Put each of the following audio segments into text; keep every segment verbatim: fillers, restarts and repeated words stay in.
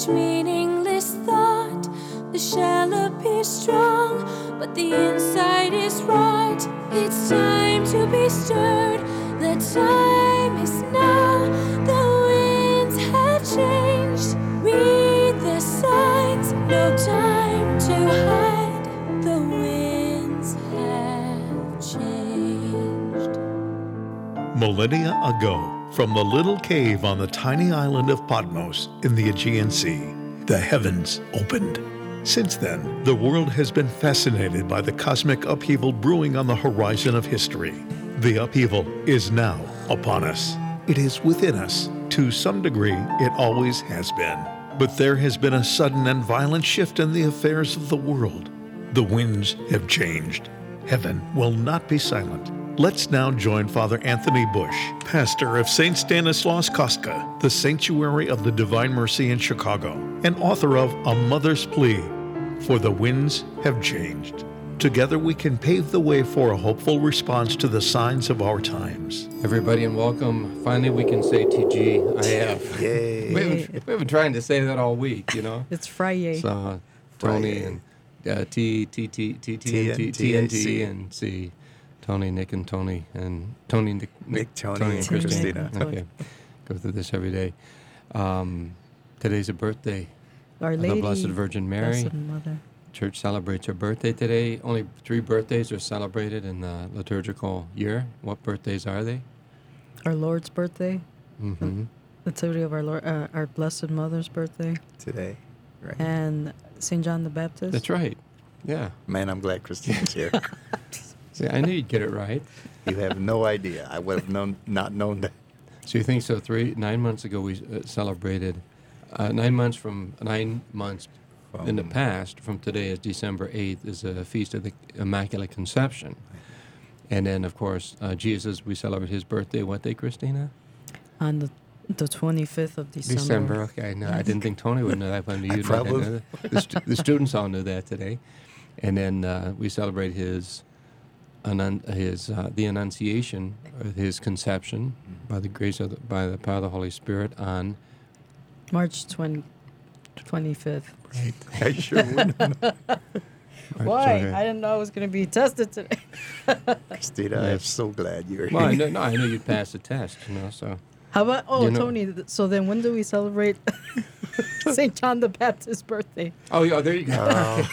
each meaningless thought. The shell appears strong, but the inside is rot. It's time to be stirred. The time is now. The winds have changed. Read the signs. No time to hide. The winds have changed. Millennia ago, from the little cave on the tiny island of Patmos in the Aegean Sea, the heavens opened. Since then, the world has been fascinated by the cosmic upheaval brewing on the horizon of history. The upheaval is now upon us. It is within us. To some degree, it always has been. But there has been a sudden and violent shift in the affairs of the world. The winds have changed. Heaven will not be silent. Let's now join Father Anthony Bush, pastor of Saint Stanislaus Kostka, the Sanctuary of the Divine Mercy in Chicago, and author of A Mother's Plea, For the Winds Have Changed. Together we can pave the way for a hopeful response to the signs of our times. Everybody, and welcome. Finally, we can say T G I F. Yay. We've been, we've been trying to say that all week, you know. It's Friday. So, Tony and uh, T, T, T, T, T, and T, T, and T, and C. Tony, Nick, and Tony, and Tony, Nick, Nick, Tony, Tony and and Christina. Christina. Okay, go through this every day. Um, today's a birthday Our of Lady, the Blessed Virgin Mary. Blessed Mother. Church celebrates her birthday today. Only three birthdays are celebrated in the liturgical year. What birthdays are they? Our Lord's birthday. Mm-hmm. The Nativity of our Lord, uh, our Blessed Mother's birthday, Today, right? and Saint John the Baptist. That's right. Yeah. Man, I'm glad Christina's here. See, I knew you'd get it right. You have no idea. I would have known, not known that. So you think so? Three, nine months ago we uh, celebrated. Uh, nine months from nine months From, in the past, from today is December eighth, is a feast of the Immaculate Conception, and then of course uh, Jesus. We celebrate his birthday. What day, Christina? On the the twenty-fifth of December. December. Okay, no, I didn't think Tony would know that, but you I know probably- that. The, stu- the students all knew that today, and then uh, we celebrate his. Annun- his uh, the Annunciation, or his conception, by the grace of the, by the power of the Holy Spirit on March twentieth, twenty-fifth. right. I sure wouldn't know. Why? I didn't know I was going to be tested today. Christina, I'm Yes. so glad you're Well, I here. know, no, I know you'd pass the test, you know. So How about, oh, You know- Tony, th- so then when do we celebrate Saint John the Baptist's birthday? oh yeah, there you go. Uh,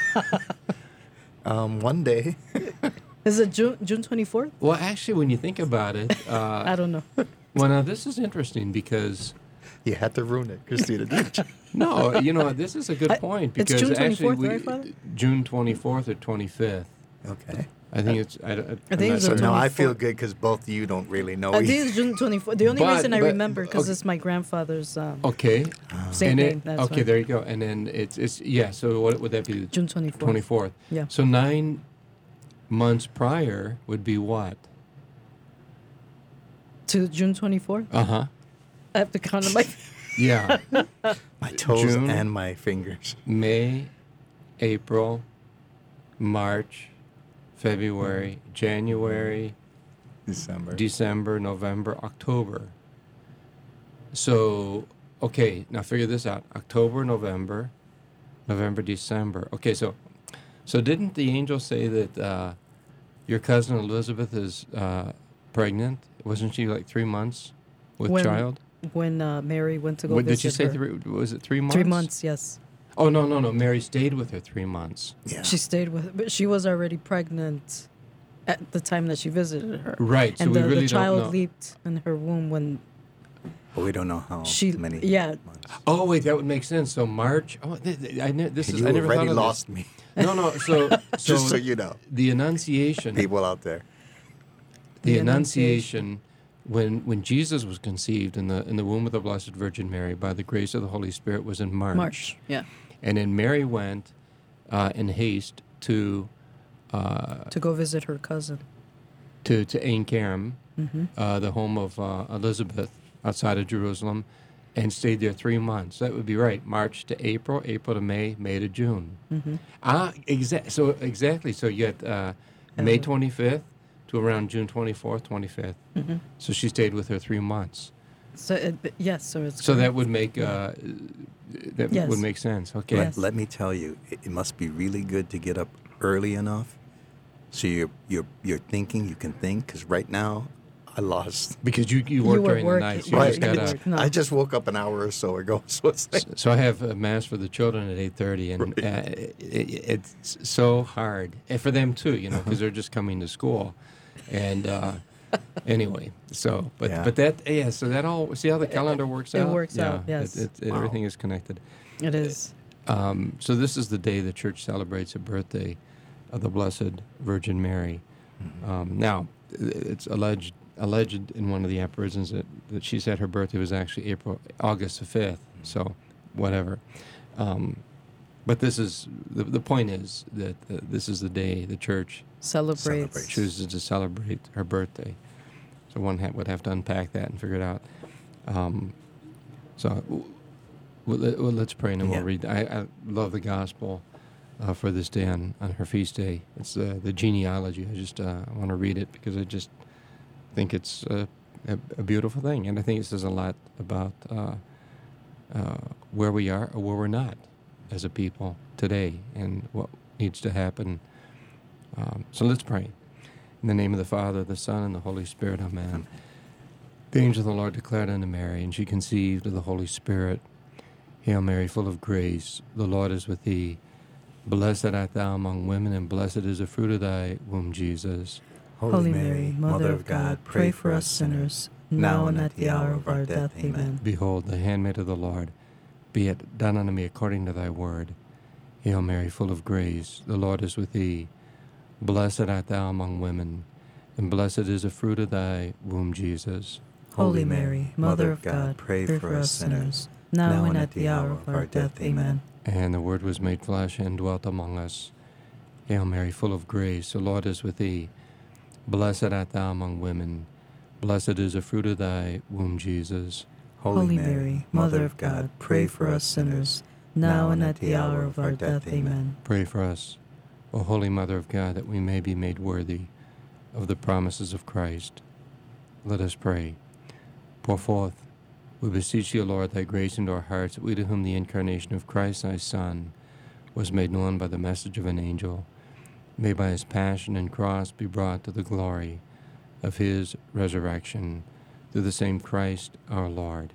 um, one day. Is it June June twenty-fourth? Well, actually, when you think about it, uh, I don't know. well, now this is interesting because You had to ruin it, Christina, didn't you? no, you know, this is a good I- point it's because June actually, 24th, we, right, Father? June twenty-fourth or twenty-fifth. Okay. I think it's. I, I, I think I'm it's not the So now I twenty-fourth. feel good because both of you don't really know. I each- think it's June twenty-fourth. The only But- reason I but- remember because okay. it's my grandfather's um, Okay. saint And name. it, That's okay, why. there you go. And then it's it's yeah. So what would that be? June twenty-fourth. Twenty-fourth. Yeah. So nine months prior would be what? To June twenty-fourth? Uh huh. I have to count on my... Yeah. my toes June. and my fingers. May, April, March, February, January, December. December, November, October. So, okay, now figure this out. October, November, November, December. Okay, so so didn't the angel say that uh, your cousin Elizabeth is uh, pregnant? Wasn't she like three months with When- child? When uh, Mary went to go What, visit did you say her. three? Was it three months? Three months, yes. Oh, no, no, no. Mary stayed with her three months. yeah. She stayed with, but she was already pregnant at the time that she visited her. Right, so and we the, really the child don't know. leaped in her womb when But we don't know how she, many yeah, months. Oh, wait, that would make sense. So March. Oh, th- th- I ne- this is. You I never already thought of lost this. me. No, no. So, so Just so you know, the Annunciation. people out there. the The Annunciation, when when Jesus was conceived in the in the womb of the Blessed Virgin Mary by the grace of the Holy Spirit was in March. March, yeah, And then Mary went uh, in haste to uh, to go visit her cousin. to to Ain Karim, Mm-hmm. uh, the home of uh, Elizabeth outside of Jerusalem, and stayed there three months. That would be right. March to April, April to May, May to June. Mm-hmm. Ah, exa- so exactly. So you had uh, May Uh, twenty-fifth to around June twenty-fourth, twenty-fifth. Mm-hmm. So she stayed with her three months. So it, yes, so it's So that correct. would make uh, that Yes. would make sense. Okay. Yes. Let, let me tell you, it, it must be really good to get up early enough so you're you're you're thinking, you can think. Because right now, I lost. Because you, you You work were during the working- night, so you Right. just gotta. work. No. I just woke up an hour or so ago. So it's like, So I have a mass for the children at eight thirty, and Right. uh, it, it's so hard, and for them too, you know, because they're just coming to school, and uh, anyway, so but Yeah. but that yeah, so that all see how the calendar works It out. works yeah, out, yes. it, it, it, Wow. everything is connected. It is. Um, so this is the day the church celebrates the birthday of the Blessed Virgin Mary. Um, now, it's alleged alleged in one of the aphorisms that, that she said her birthday was actually April August the fifth. So, whatever. Um, but this is the the point is that uh, this is the day the church Celebrates. Celebrates. chooses to celebrate her birthday. So one ha- would have to unpack that and figure it out. Um, so w- w- let- well, let's pray and then Yeah. we'll read. I, I love the gospel uh, for this day on, on her feast day. It's uh, the genealogy. I just uh, want to read it because I just think it's uh, a, a beautiful thing. And I think it says a lot about uh, uh, where we are or where we're not as a people today and what needs to happen. Um, so let's pray. In the name of the Father, the Son, and the Holy Spirit, amen. The angel of the Lord declared unto Mary, and she conceived of the Holy Spirit. Hail Mary, full of grace, the Lord is with thee. Blessed art thou among women, and blessed is the fruit of thy womb, Jesus. Holy Mary, Mother of God, pray for us sinners, now and at the hour of our death. Amen. Behold, the handmaid of the Lord, be it done unto me according to thy word. Hail Mary, full of grace, the Lord is with thee. Blessed art thou among women, and blessed is the fruit of thy womb, Jesus. Holy Mary, Mother of God, pray for us sinners, now and at the hour of our death. Amen. And the Word was made flesh and dwelt among us. Hail Mary, full of grace, the Lord is with thee. Blessed art thou among women, blessed is the fruit of thy womb, Jesus. Holy Mary, Mother of God, pray for us sinners, now and at the hour of our death. Amen. Pray for us, O Holy Mother of God, that we may be made worthy of the promises of Christ. Let us pray. Pour forth, we beseech thee, O Lord, thy grace into our hearts, that we to whom the incarnation of Christ thy Son was made known by the message of an angel, may by his passion and cross be brought to the glory of his resurrection, through the same Christ our Lord.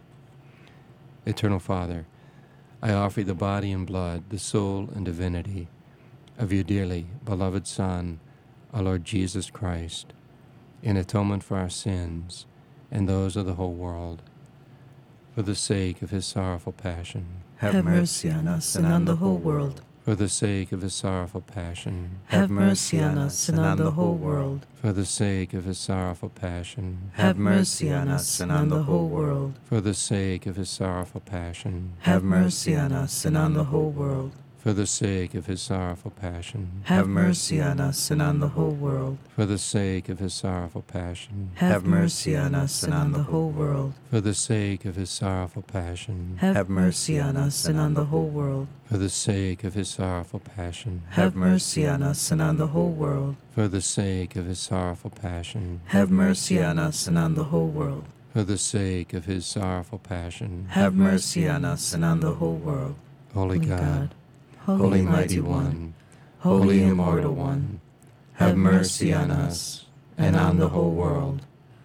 Eternal Father, I offer you the body and blood, the soul and divinity of your dearly beloved Son, our Lord Jesus Christ, in atonement for our sins and those of the whole world, for the sake of his sorrowful passion, Have mercy on us and on the whole world. for the sake of his sorrowful passion, Have mercy on us and on the whole world. for the sake of his sorrowful passion, Have mercy on us and on the whole world. for the sake of his sorrowful passion, Have mercy on us and on the whole world. for the sake of his sorrowful passion, Have mercy on us and on the whole world. for the sake of his sorrowful passion, Have mercy on us and on the whole world. for the sake of his sorrowful passion, Have mercy on us and on the whole world. for the sake of his sorrowful passion, Have mercy on us and on the whole world. for the sake of his sorrowful passion, Have mercy on us and on the whole world. for the sake of his sorrowful passion. Have mercy on us and on the whole world. Holy God, Holy Holy Mighty Mighty One, One, Holy Immortal One, have mercy on us and on the whole world.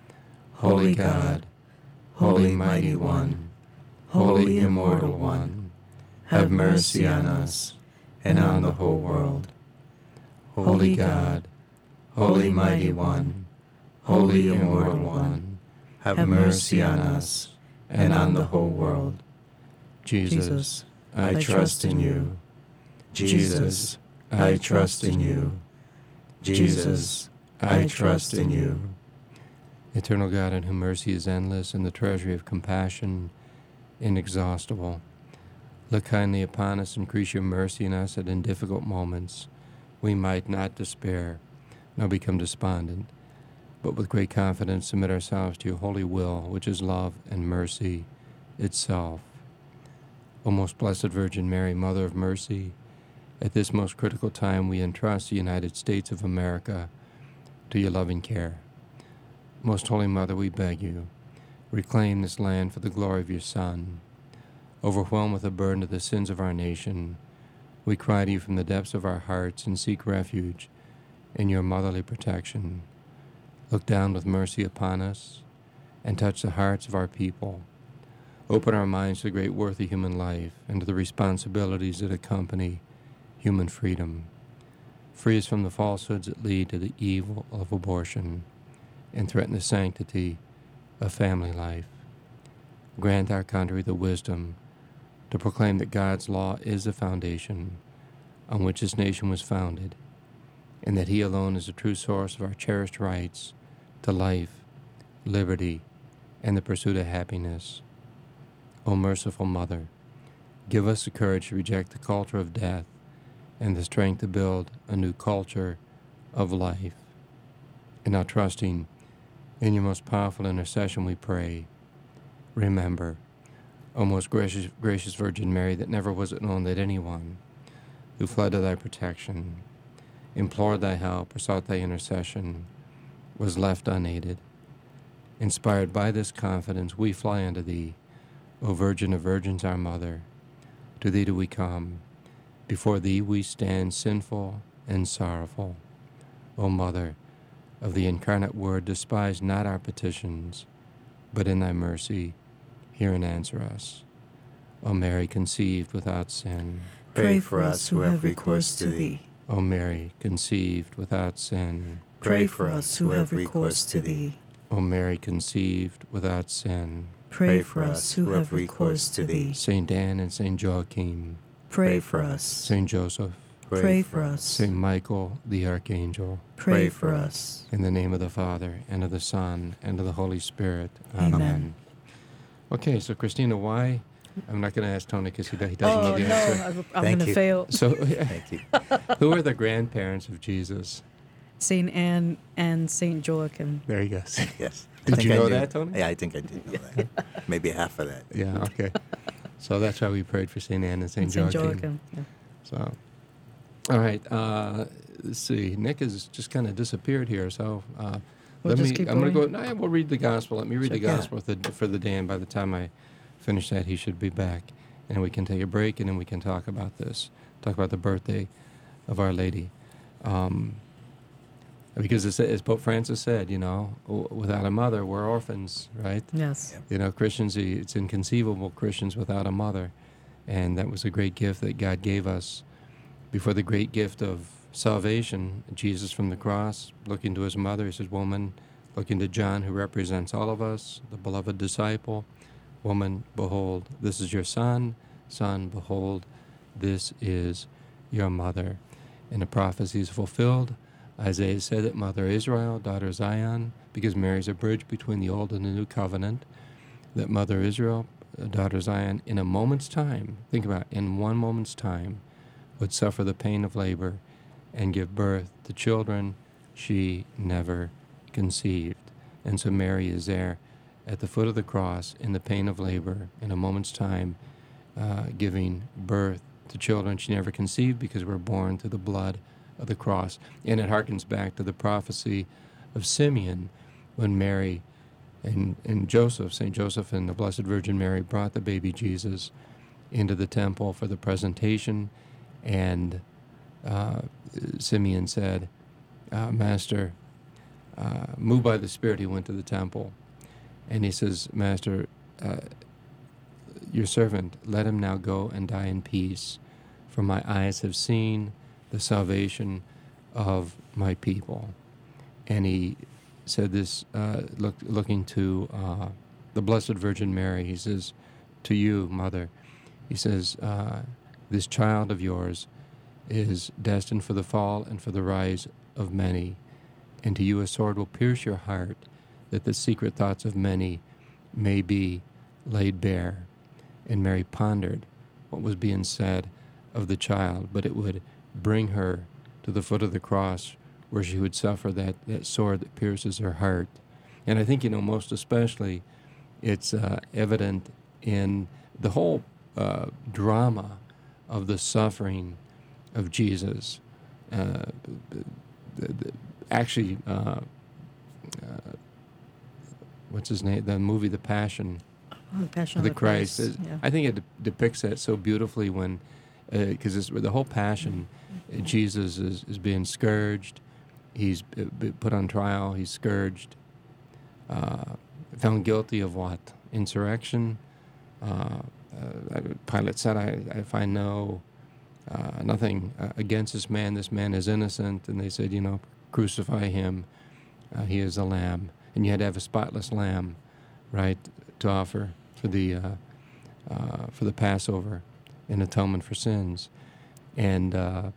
Holy God, Holy Mighty One, Holy Immortal One, have mercy on us and on the whole world. Holy God, Holy Mighty One, Holy Immortal One, have mercy on us and on the whole world. Jesus, I trust in you. Jesus, I trust in you. Jesus, I trust in you. Eternal God, in whom mercy is endless and the treasury of compassion inexhaustible, look kindly upon us, increase your mercy in us, that in difficult moments we might not despair, nor become despondent, but with great confidence submit ourselves to your holy will, which is love and mercy itself. O most blessed Virgin Mary, Mother of Mercy, at this most critical time we entrust the United States of America to your loving care. Most Holy Mother, we beg you, Reclaim this land for the glory of your Son. Overwhelmed with the burden of the sins of our nation, we cry to you from the depths of our hearts and seek refuge in your motherly protection. Look down with mercy upon us and touch the hearts of our people. Open our minds to the great worth of human life and to the responsibilities that accompany human freedom. Free us from the falsehoods that lead to the evil of abortion and threaten the sanctity of family life. Grant our country the wisdom to proclaim that God's law is the foundation on which this nation was founded, and that He alone is the true source of our cherished rights to life, liberty, and the pursuit of happiness. O merciful Mother, give us the courage to reject the culture of death and the strength to build a new culture of life. And now, trusting in your most powerful intercession, we pray. Remember, O most gracious, gracious Virgin Mary, that never was it known that anyone who fled to thy protection, implored thy help, or sought thy intercession, was left unaided. Inspired by this confidence, we fly unto thee, O Virgin of Virgins, our Mother. To thee do we come. Before thee we stand sinful and sorrowful. O Mother of the incarnate Word, despise not our petitions, but in thy mercy hear and answer us. O Mary, conceived without sin. Pray for us who have recourse to thee. O Mary, conceived without sin. Pray for us who have recourse to thee. O Mary, conceived without sin. Pray for us who have recourse to thee. Saint Anne and Saint Joachim. Pray for us. Saint Joseph. Pray for us. Saint Michael the Archangel. Pray for us. In the name of the Father, and of the Son, and of the Holy Spirit. Amen. Amen. Okay, so Christina, why? I'm not going to ask Tony because he, he doesn't know Oh, the no, answer. I'm, I'm Thank going to you. fail. So, Thank you. who are the grandparents of Jesus? Saint Anne and Saint Joachim. There you go. Yes. I Did think you I know knew- that, Tony? Yeah, I think I did know that. Maybe half of that. Yeah, okay. So that's why we prayed for Saint Anne and Saint Saint Joachim. Joachim. Yeah. So, all right. Uh, let's see. Nick has just kind of disappeared here. So, uh, We'll let just me. keep I'm going to go. going? No, we'll read the gospel. Let me read the Sure, yeah. gospel for the, for the day, and by the time I finish that, he should be back, and we can take a break, and then we can talk about this. Talk about the birthday of Our Lady, um, because it's, as Pope Francis said, you know, w- without a mother, we're orphans, right? Yes. Yep. You know, Christians, it's inconceivable, Christians without a mother. And that was a great gift that God gave us before the great gift of salvation. Jesus from the cross, looking to his mother, he says, woman, looking to John, who represents all of us, the beloved disciple, woman, behold, this is your son. Son, behold, this is your mother. And the prophecy is fulfilled. Isaiah said that Mother Israel, daughter Zion, because Mary's a bridge between the old and the new covenant, that Mother Israel, daughter Zion, in a moment's time, think about it, in one moment's time, would suffer the pain of labor and give birth to children she never conceived. And so Mary is there at the foot of the cross in the pain of labor, in a moment's time, uh, giving birth to children she never conceived because we're born through the blood of the cross. And it harkens back to the prophecy of Simeon when Mary and, and Joseph, Saint Joseph and the Blessed Virgin Mary brought the baby Jesus into the temple for the presentation. And uh, Simeon said, uh, Master, uh, moved by the Spirit, he went to the temple. And he says, Master, uh, your servant, let him now go and die in peace, for my eyes have seen the salvation of my people. And he said this, uh, look, looking to uh, the Blessed Virgin Mary. He says, to you, Mother, he says, uh, this child of yours is destined for the fall and for the rise of many. And to you a sword will pierce your heart, that the secret thoughts of many may be laid bare. And Mary pondered what was being said of the child, but it would bring her to the foot of the cross where she would suffer that, that sword that pierces her heart. And I think, you know, most especially, it's uh, evident in the whole uh, drama of the suffering of Jesus. Uh, the, the, actually, uh, uh, what's his name? The movie The Passion Oh, the Passion of of the Christ. Christ. Is- Yeah. I think it de- depicts that so beautifully when, because it's the whole Passion, uh, Jesus is, is being scourged, he's uh, b- put on trial, he's scourged, uh, found guilty of what? Insurrection. Uh, uh, Pilate said, I, I find no, uh, nothing uh, against this man. This man is innocent. And they said, you know, crucify him. Uh, he is a lamb. And you had to have a spotless lamb, right, to offer for the, uh, uh, for the Passover in atonement for sins. And uh,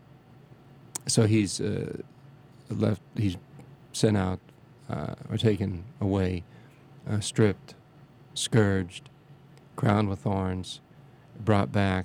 so he's uh, left, he's sent out uh, or taken away, uh, stripped, scourged, crowned with thorns, brought back.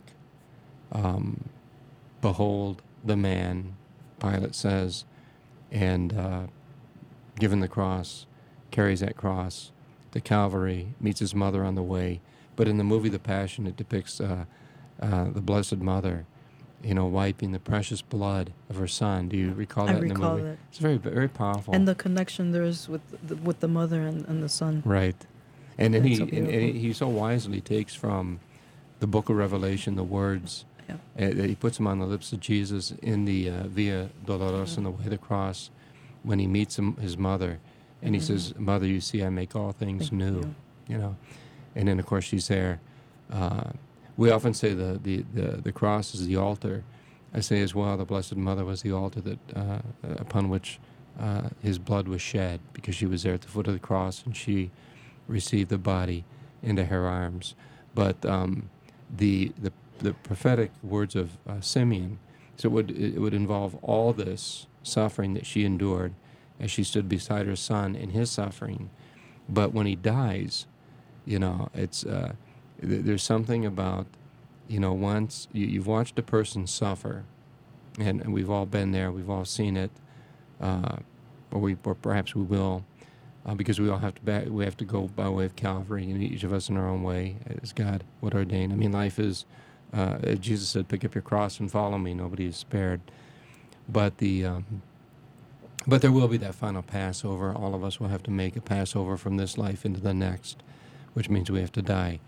Um, Behold the man, Pilate says, and uh, given the cross, carries that cross to Calvary, meets his mother on the way. But in the movie The Passion, it depicts uh, uh, the Blessed Mother, you know, wiping the precious blood of her son. Do you recall I that in recall the movie? that. It's very, very powerful. And the connection there is with the, with the mother and, and the son. Right. And then That's he so and, and beautiful. he so wisely takes from the book of Revelation the words Yeah. uh, that he puts them on the lips of Jesus in the uh, Via Dolorosa, in the way of the cross, when he meets him, his mother, and he Mhm. says, "Mother, you see, I make all things Thank new." you. You know, and then of course she's there. Uh, we often say the, the the the cross is the altar. I say as well, the Blessed Mother was the altar that uh, upon which uh, his blood was shed, because she was there at the foot of the cross and she received the body into her arms. But um, the the the prophetic words of uh, Simeon, so it would it would involve all this suffering that she endured as she stood beside her son in his suffering. But when he dies, you know, it's uh, th- there's something about, you know, once you, you've watched a person suffer, and, and we've all been there, we've all seen it, uh, or we or perhaps we will, uh, because we all have to back, we have to go by way of Calvary, and each of us in our own way, as God would ordain. I mean, life is, uh, as Jesus said, pick up your cross and follow me. Nobody is spared. But the um, but there will be that final Passover. All of us will have to make a Passover from this life into the next, which means we have to die.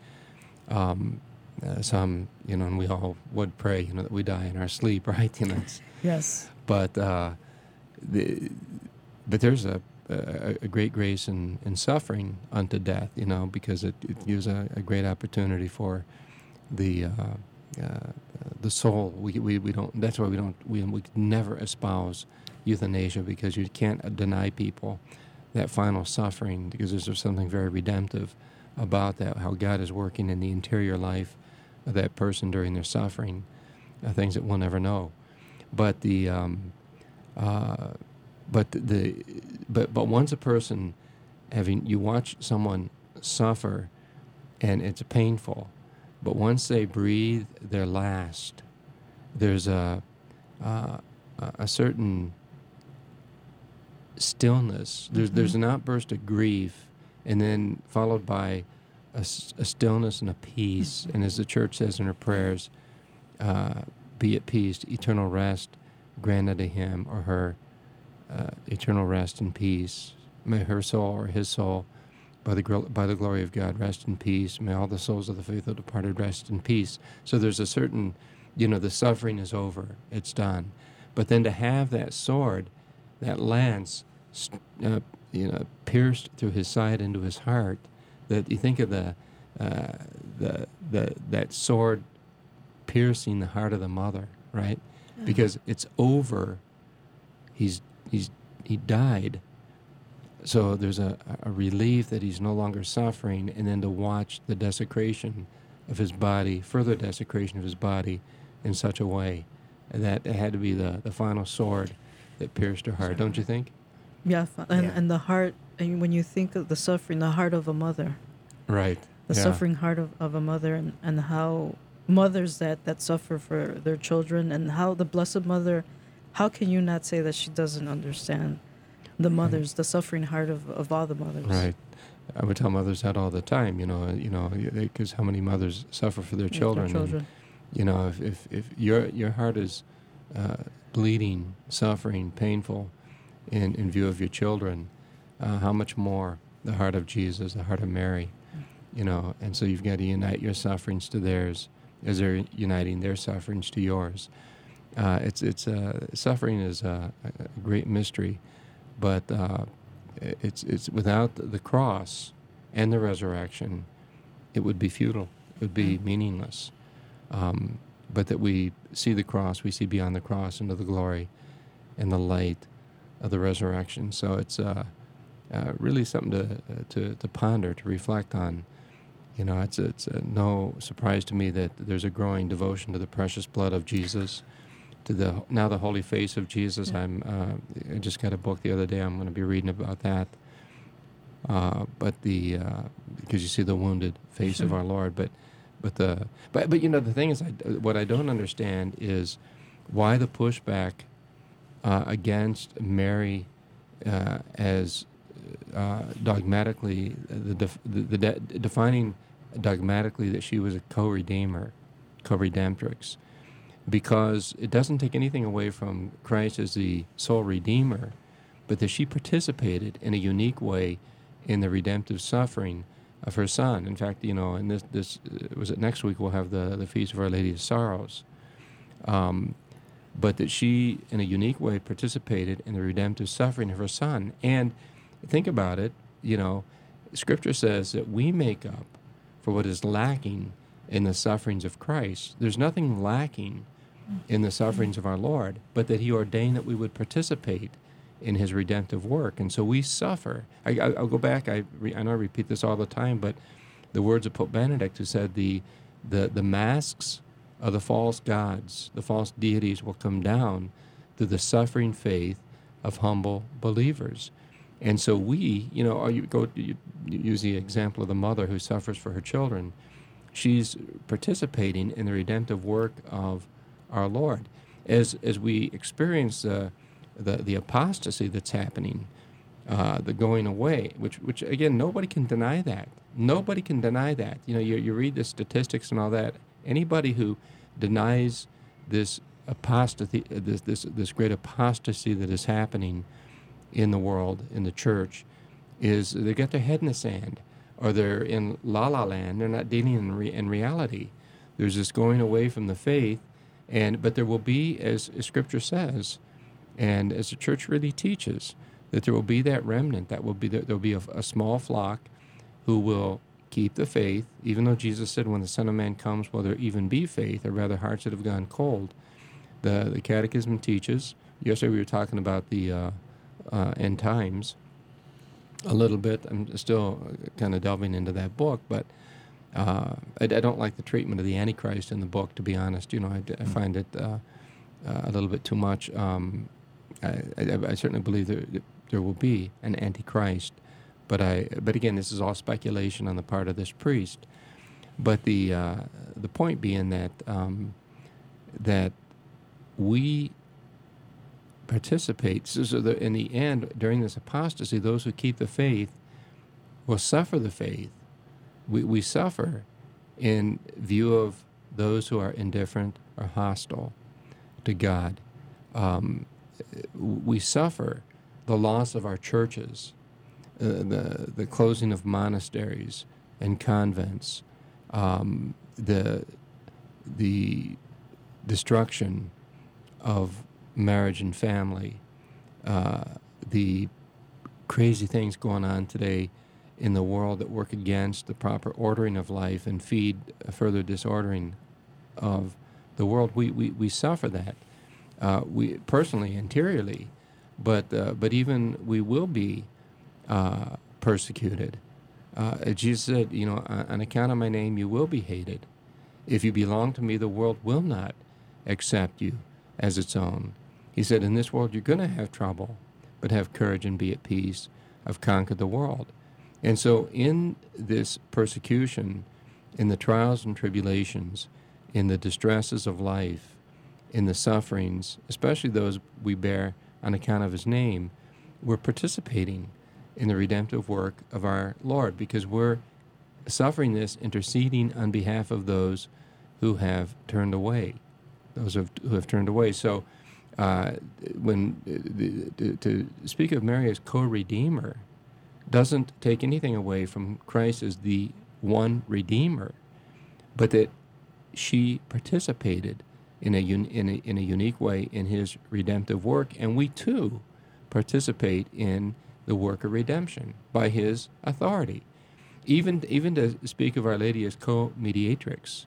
Um, uh, some, you know, and we all would pray, you know, that we die in our sleep, right? You know, it's, Yes. but uh, the, but there's a, a, a great grace in, in suffering unto death, you know, because it, it gives a, a great opportunity for the uh, uh, the soul. We, we we don't. That's why we don't. We we never espouse euthanasia, because you can't deny people that final suffering, because there's something very redemptive about that. How God is working in the interior life of that person during their suffering, uh, things that we'll never know. But the um, uh, but the but but once a person having you watch someone suffer, and it's painful, but once they breathe their last, there's a uh, a certain stillness. There's there's an outburst of grief, and then followed by a, s- a stillness and a peace. And as the church says in her prayers, uh, be at peace, eternal rest grant unto him or her, uh, eternal rest and peace. May her soul or his soul, by the gl- by the glory of God, rest in peace. May all the souls of the faithful departed rest in peace. So there's a certain, you know, the suffering is over, it's done. But then to have that sword, that lance, st- uh, you know, pierced through his side into his heart, that you think of the, uh, the the that sword piercing the heart of the mother, right? Because it's over. He's he's he died. So there's a, a relief that he's no longer suffering, and then to watch the desecration of his body, further desecration of his body, in such a way, that it had to be the, the final sword that pierced her heart, don't you think? Yeah, f- and, Yeah. and the heart, and when you think of the suffering, the heart of a mother, Right. the Yeah. suffering heart of, of a mother, and, and how mothers that, that suffer for their children, and how the Blessed Mother, how can you not say that she doesn't understand the mothers, the suffering heart of, of all the mothers? Right. I would tell mothers that all the time, you know, you know, because how many mothers suffer for their With their children. and, children. you know, if, if, if your your heart is uh, bleeding, suffering, painful in, in view of your children, uh, how much more the heart of Jesus, the heart of Mary, you know, and so you've got to unite your sufferings to theirs as they're uniting their sufferings to yours. Uh, it's it's uh, suffering is a, a great mystery, but uh, it's it's without the cross and the resurrection, it would be futile. It would be meaningless. Um, but that we see the cross, we see beyond the cross into the glory and the light of the resurrection. So it's uh, uh, really something to, uh, to to ponder, to reflect on. You know, it's it's uh, no surprise to me that there's a growing devotion to the precious blood of Jesus, to the now the holy face of Jesus. I'm uh, I just got a book the other day. I'm going to be reading about that. Uh, but the uh, because you see the wounded face of our Lord, but but the but but you know the thing is, I, what I don't understand is why the pushback uh, against Mary uh, as uh, dogmatically the, def, the, the de- defining dogmatically that she was a co-redeemer, co-redemptrix, because it doesn't take anything away from Christ as the sole redeemer, but that she participated in a unique way in the redemptive suffering of her son. In fact, you know, and this this uh, was it next week we'll have the the feast of Our Lady of Sorrows. Um, but that she, in a unique way, participated in the redemptive suffering of her son. And think about it, you know, Scripture says that we make up for what is lacking in the sufferings of Christ. There's nothing lacking in the sufferings of our Lord, but that He ordained that we would participate in His redemptive work. And so we suffer. I, I, I'll go back, I, re, I know I repeat this all the time, but the words of Pope Benedict, who said the, the, the masks of the false gods, the false deities will come down through the suffering faith of humble believers. And so we, you know, you go you use the example of the mother who suffers for her children. She's participating in the redemptive work of our Lord. As as we experience the the, the apostasy that's happening, uh, the going away, which which again nobody can deny that. Nobody can deny that. You know, you you read the statistics and all that. Anybody who denies this apostasy, this this this great apostasy that is happening in the world, in the church, is they got their head in the sand, or they're in la-la land. They're not dealing in, re- in reality. There's this going away from the faith, and but there will be, as, as Scripture says, and as the church really teaches, that there will be that remnant. That will be there will be a, a small flock who will keep the faith, even though Jesus said, "When the Son of Man comes, will there even be faith, or rather hearts that have gone cold?" The the Catechism teaches. Yesterday we were talking about the Uh, Uh, end times a little bit. I'm still kind of delving into that book, but uh, I, I don't like the treatment of the Antichrist in the book, to be honest. You know, I, I find it uh, uh, a little bit too much. Um, I, I, I certainly believe there, there will be an Antichrist, but I. But again, this is all speculation on the part of this priest. But the uh, the point being that um, that we participate. So, so that in the end, during this apostasy, those who keep the faith will suffer the faith. We, we suffer in view of those who are indifferent or hostile to God. Um, we suffer the loss of our churches, uh, the, the closing of monasteries and convents, um, the, the destruction of marriage and family, uh, the crazy things going on today in the world that work against the proper ordering of life and feed a further disordering of the world. We we, we suffer that, uh, we personally, interiorly, but uh, but even we will be uh, persecuted. Uh, as Jesus said, you know, on account of my name, you will be hated. If you belong to me, the world will not accept you as its own. He said, in this world you're going to have trouble, but have courage and be at peace. I've conquered the world. And so in this persecution, in the trials and tribulations, in the distresses of life, in the sufferings, especially those we bear on account of His name, we're participating in the redemptive work of our Lord, because we're suffering this, interceding on behalf of those who have turned away, those who have, who have turned away. So Uh, when uh, the, to speak of Mary as co-redeemer, doesn't take anything away from Christ as the one Redeemer, but that she participated in a, un- in a in a unique way in his redemptive work, and we too participate in the work of redemption by his authority. Even even to speak of Our Lady as co-mediatrix,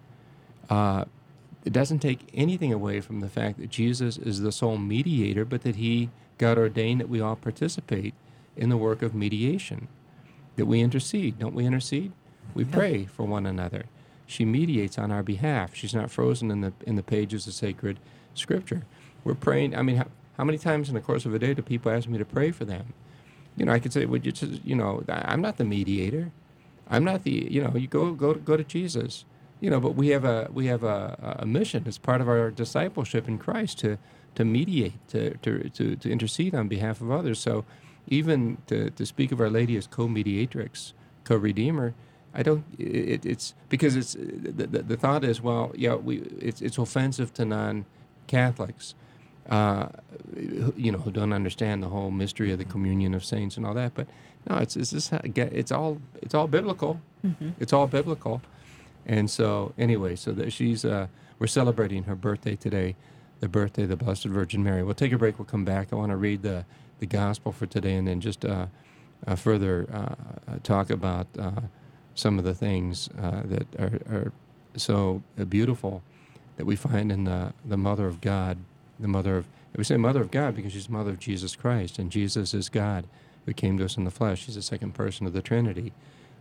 uh, it doesn't take anything away from the fact that Jesus is the sole mediator, but that he God ordained that we all participate in the work of mediation, that we intercede. Don't we intercede? We pray for one another. She mediates on our behalf. She's not frozen in the in the pages of sacred Scripture. We're praying. I mean, how, how many times in the course of a day do people ask me to pray for them? You know, I could say, would you just, you know, I'm not the mediator. I'm not the, you know, you go go go to Jesus. You know, but we have a we have a, a mission as part of our discipleship in Christ to to mediate, to to to, to intercede on behalf of others. So even to, to speak of Our Lady as co-mediatrix, co-redeemer, I don't. It, it's because it's the, the the thought is, well, yeah, we it's it's offensive to non-Catholics, uh, you know, who don't understand the whole mystery of the communion of saints and all that. But no, it's it's just, it's all it's all biblical. Mm-hmm. It's all biblical, and so anyway, so that she's uh, we're celebrating her birthday today, the birthday of the Blessed Virgin Mary. We'll take a break. We'll come back. I want to read the the gospel for today, and then just uh, uh, further uh, talk about. Uh, some of the things uh, that are, are so uh, beautiful that we find in the, the Mother of God, the Mother of, we say Mother of God because she's Mother of Jesus Christ, and Jesus is God who came to us in the flesh. She's the second person of the Trinity.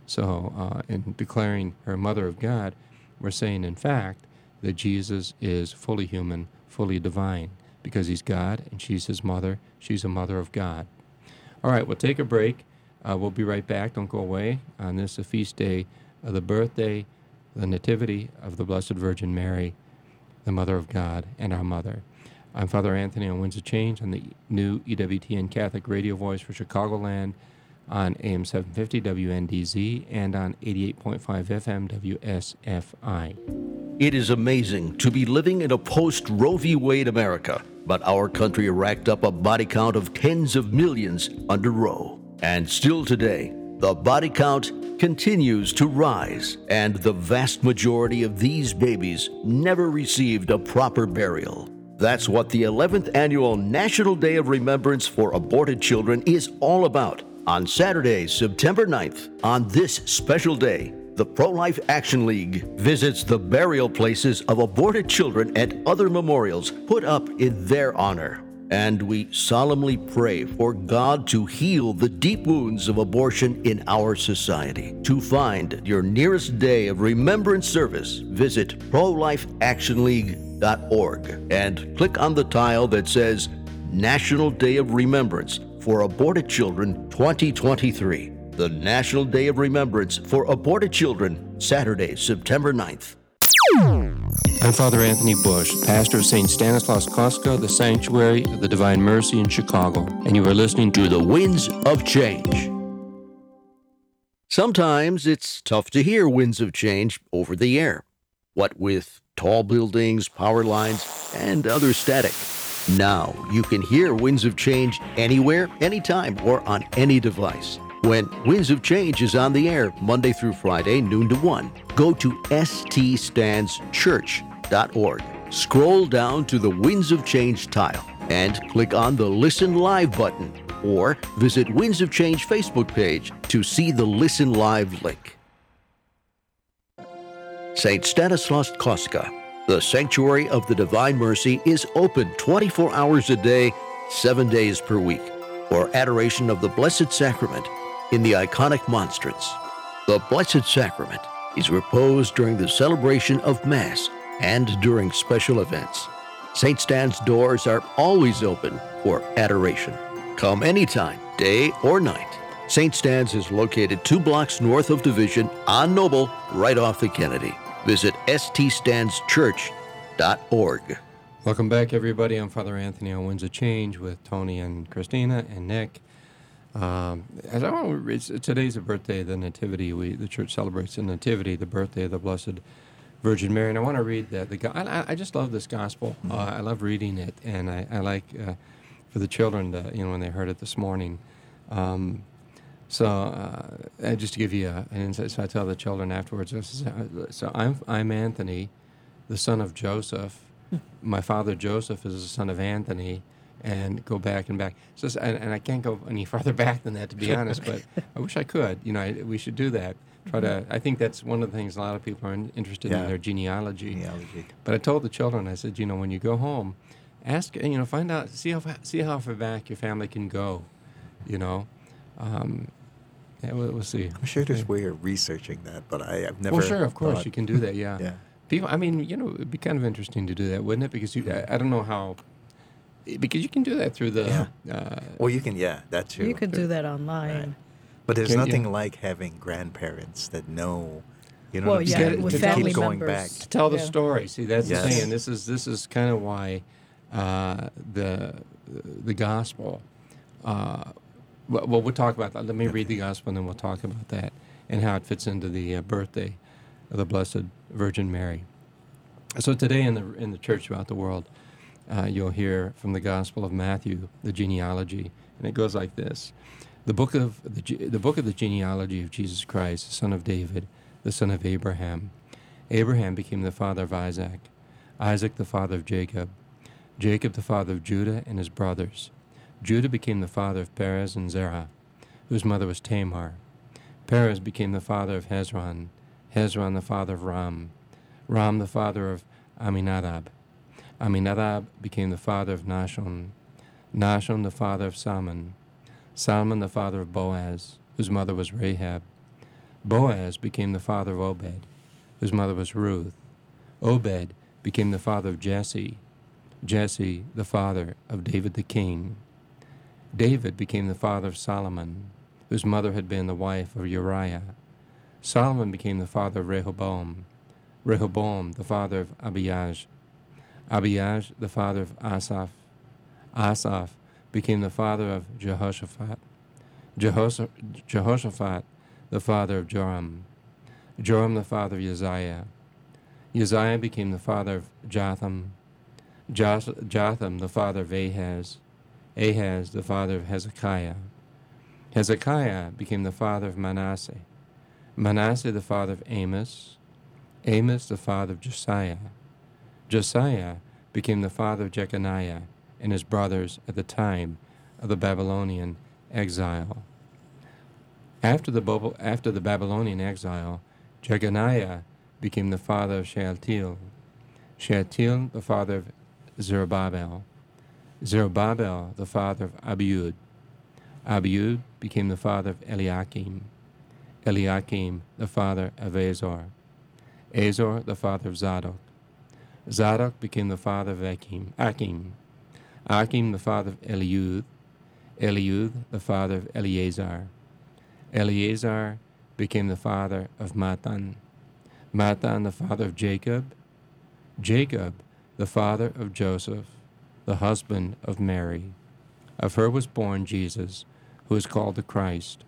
So uh, in declaring her Mother of God, we're saying, in fact, that Jesus is fully human, fully divine, because he's God, and she's his mother. She's a Mother of God. All right, we'll take a break. Uh, we'll be right back. Don't go away. On this, a feast day of the birthday, the nativity of the Blessed Virgin Mary, the Mother of God and our Mother. I'm Father Anthony on Winds of Change on the new E W T N Catholic radio voice for Chicagoland on A M seven fifty W N D Z and on eighty-eight point five F M W S F I. It is amazing to be living in a post-Roe v. Wade America, but our country racked up a body count of tens of millions under Roe. And still today, the body count continues to rise, and the vast majority of these babies never received a proper burial. That's what the eleventh Annual National Day of Remembrance for Aborted Children is all about. On Saturday, September ninth, on this special day, the Pro-Life Action League visits the burial places of aborted children and other memorials put up in their honor. And we solemnly pray for God to heal the deep wounds of abortion in our society. To find your nearest day of remembrance service, visit pro life action league dot org and click on the tile that says National Day of Remembrance for Aborted Children twenty twenty-three. The National Day of Remembrance for Aborted Children, Saturday, September ninth. I'm Father Anthony Bush, pastor of Saint Stanislaus Kostka, the Sanctuary of the Divine Mercy in Chicago, and you are listening to The Winds of Change. Sometimes it's tough to hear winds of change over the air, what with tall buildings, power lines, and other static. Now you can hear winds of change anywhere, anytime, or on any device. When Winds of Change is on the air Monday through Friday, noon to one, go to s t stands church dot org. Scroll down to the Winds of Change tile and click on the Listen Live button, or visit Winds of Change Facebook page to see the Listen Live link. Saint Stanislaus Kostka, the Sanctuary of the Divine Mercy, is open twenty-four hours a day, seven days per week, for adoration of the Blessed Sacrament in the iconic monstrance. The Blessed Sacrament is reposed during the celebration of Mass and during special events. Saint Stan's doors are always open for adoration. Come anytime, day or night. Saint Stan's is located two blocks north of Division on Noble, right off the Kennedy. Visit s t stands church dot org. Welcome back, everybody. I'm Father Anthony on Winds of Change with Tony and Christina and Nick. Um, as I want, it's, today's the birthday of the Nativity. We the church celebrates the Nativity, the birthday of the Blessed Virgin Mary. And I want to read that. The I, I just love this gospel. Uh, I love reading it, and I, I like uh, for the children to, you know, when they heard it this morning. Um, So, uh, and just to give you a, an insight, so I tell the children afterwards, this is, uh, so I'm, I'm Anthony, the son of Joseph. My father Joseph is the son of Anthony, and go back and back. So, it's- and, and I can't go any farther back than that, to be honest, but I wish I could. You know, I, we should do that. Try to, I think that's one of the things a lot of people are in, interested in Yeah. their genealogy. Genealogy. But I told the children, I said, you know, when you go home, ask, you know, find out, see how fa- see how far back your family can go, you know. Um, yeah, we'll, we'll see. I'm sure there's a way of researching that, but I, I've never. Well, sure, of course, thought- you can do that, yeah. Yeah. People, I mean, you know, it'd be kind of interesting to do that, wouldn't it? Because you, I, I don't know how, because you can do that through the, uh, Well, you can. Yeah, that too. You could do that online. Right. But there's Can you- nothing like having grandparents that know. You know Well, what I'm yeah, saying? with To family keep going members. back. to tell the Yeah. story. See, that's Yes. the thing, and this is this is kind of why uh, the the gospel. Uh, well, well, we'll talk about that. Let me read the gospel, and then we'll talk about that and how it fits into the uh, birthday of the Blessed Virgin Mary. So today, in the in the church throughout the world, uh, you'll hear from the Gospel of Matthew the genealogy, and it goes like this: the book of the ge- the book of the genealogy of Jesus Christ, the son of David, the son of Abraham. Abraham became the father of Isaac, Isaac the father of Jacob, Jacob the father of Judah and his brothers. Judah became the father of Perez and Zerah, whose mother was Tamar. Perez became the father of Hezron, Hezron the father of Ram, Ram the father of Aminadab. Aminadab became the father of Nahshon, Nahshon the father of Salmon, Salmon the father of Boaz, whose mother was Rahab. Boaz became the father of Obed, whose mother was Ruth. Obed became the father of Jesse, Jesse the father of David the king. David became the father of Solomon, whose mother had been the wife of Uriah. Solomon became the father of Rehoboam, Rehoboam the father of Abijah, Abijah the father of Asaph. Asaph became the father of Jehoshaphat, Jehos- Jehoshaphat the father of Joram, Joram the father of Uzziah. Uzziah became the father of Jotham, Joth- Jotham the father of Ahaz, Ahaz the father of Hezekiah. Hezekiah became the father of Manasseh, Manasseh the father of Amos, Amos the father of Josiah. Josiah became the father of Jeconiah and his brothers at the time of the Babylonian exile. After the, Bob- after the Babylonian exile, Jeconiah became the father of Shealtiel, Shealtiel the father of Zerubbabel, Zerubbabel the father of Abiud, Abiud became the father of Eliakim, Eliakim the father of Azor, Azor the father of Zadok, Zadok became the father of Achim, Achim, Achim the father of Eliud, Eliud the father of Eleazar, Eleazar became the father of Matan, Matan the father of Jacob, Jacob the father of Joseph, the husband of Mary. Of her was born Jesus, who is called the Christ.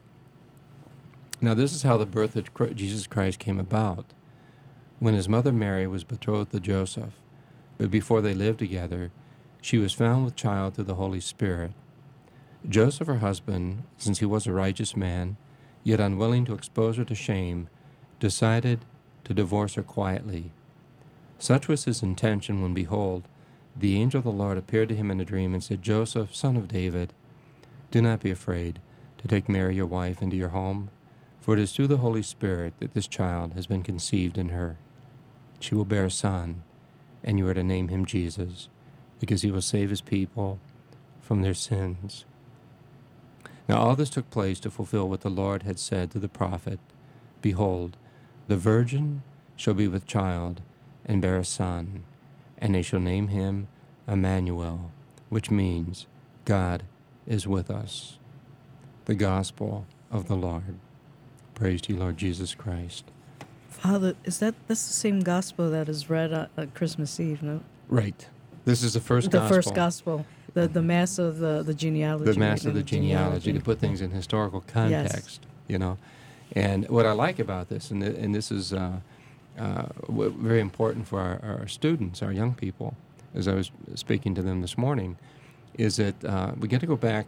Now this is how the birth of Chr- Jesus Christ came about. When his mother Mary was betrothed to Joseph, but before they lived together, she was found with child through the Holy Spirit. Joseph, her husband, since he was a righteous man, yet unwilling to expose her to shame, decided to divorce her quietly. Such was his intention when, behold, the angel of the Lord appeared to him in a dream and said, Joseph, son of David, do not be afraid to take Mary your wife into your home, for it is through the Holy Spirit that this child has been conceived in her. She will bear a son, and you are to name him Jesus, because he will save his people from their sins. Now all this took place to fulfill what the Lord had said to the prophet, Behold, the virgin shall be with child, and bear a son, and they shall name him Emmanuel, which means God is with us. The Gospel of the Lord. Praise to you, Lord Jesus Christ. Father, is that that's the same gospel that is read at, at Christmas Eve, no? Right. This is the first The gospel. first gospel, the the mass of the the genealogy. The mass of the and genealogy, to put things in historical context, you know. And what I like about this, and, th- and this is uh, uh, w- very important for our, our students, our young people, as I was speaking to them this morning, is that uh, we get to go back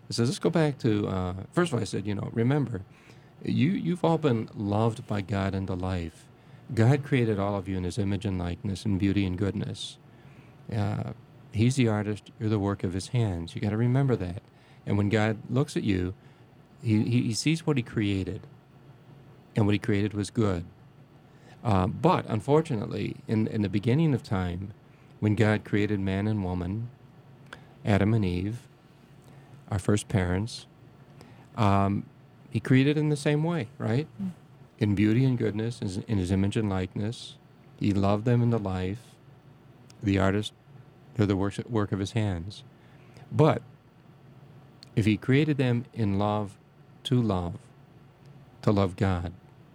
I said, let's go back to, uh, first of all, I said, you know, remember, you, you've all been loved by God into life. God created all of you in his image and likeness and beauty and goodness. Uh, he's the artist, you're the work of his hands. You got to remember that. And when God looks at you, he, he, he sees what he created. And what he created was good. Uh, but, unfortunately, in, in the beginning of time, when God created man and woman, Adam and Eve, our first parents, um, he created in the same way, right? Mm. In beauty and goodness, in his image and likeness. He loved them into life. The artist, they're the work, work of his hands. But if he created them in love to love, to love God,